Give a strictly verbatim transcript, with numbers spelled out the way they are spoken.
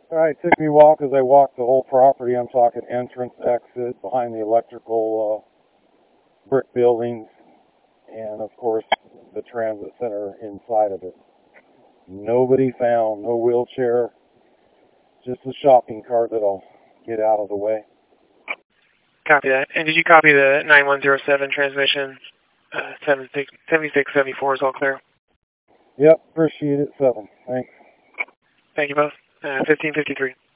All right, took me a while because I walked the whole property. I'm talking entrance, exit, behind the electrical uh, brick buildings, and of course the transit center inside of it. Nobody found, no wheelchair, just a shopping cart that'll get out of the way. Copy that. And did you copy the nine one zero seven transmission? Uh, seventy-six seventy-four is all clear. Yep, appreciate it. Seven. Thanks. Thank you both. Uh, fifteen fifty-three.